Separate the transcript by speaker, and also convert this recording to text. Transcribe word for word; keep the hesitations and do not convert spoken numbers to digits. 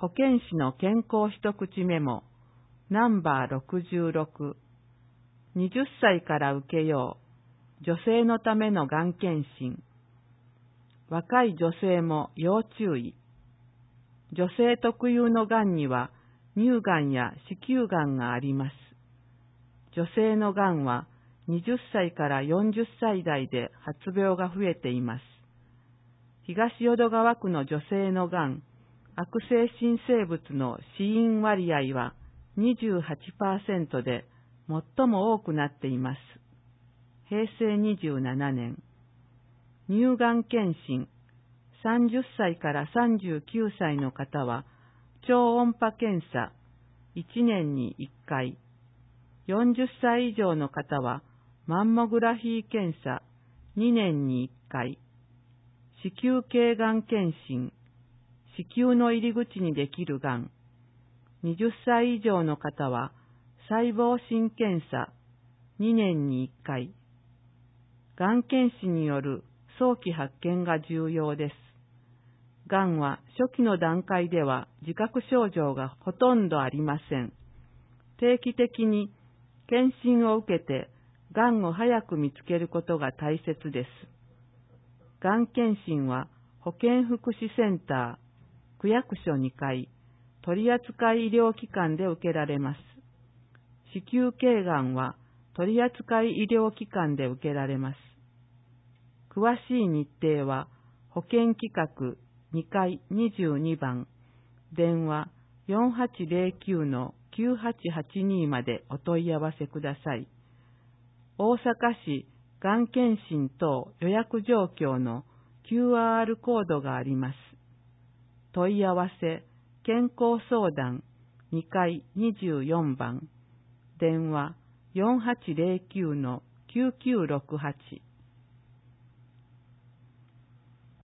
Speaker 1: 保健師の健康一口メモナンバーろくじゅうろく、はたちから受けよう、女性のためのがん検診。若い女性も要注意。女性特有のがんには乳がんや子宮がんがあります。女性のがんははたちからよんじゅっさい代で発病が増えています。東淀川区の女性のがん、悪性新生物の死因割合は にじゅうはちパーセント で最も多くなっています。へいせいにじゅうななねん、乳がん検診、さんじゅっさいからさんじゅうきゅうさいの方は超音波検査いちねんにいっかい、よんじゅっさい以上の方はマンモグラフィー検査にねんにいっかい、子宮頸がん検診、子宮の入り口にできるがん、はたち以上の方は細胞診検査にねんにいっかい、がん検診による早期発見が重要です。がんは初期の段階では自覚症状がほとんどありません。定期的に検診を受けて、がんを早く見つけることが大切です。がん検診は保健福祉センター、区役所にかい、取扱医療機関で受けられます。子宮頸がんは取扱医療機関で受けられます。詳しい日程は保健企画にかいにじゅうにばん、電話 よんはちゼロきゅうのきゅうはちはちに までお問い合わせください。大阪市がん検診等予約状況の キューアール コードがあります。問い合わせ、健康相談にかいにじゅうよんばん、電話 よんはちゼロきゅうのきゅうきゅうろくはち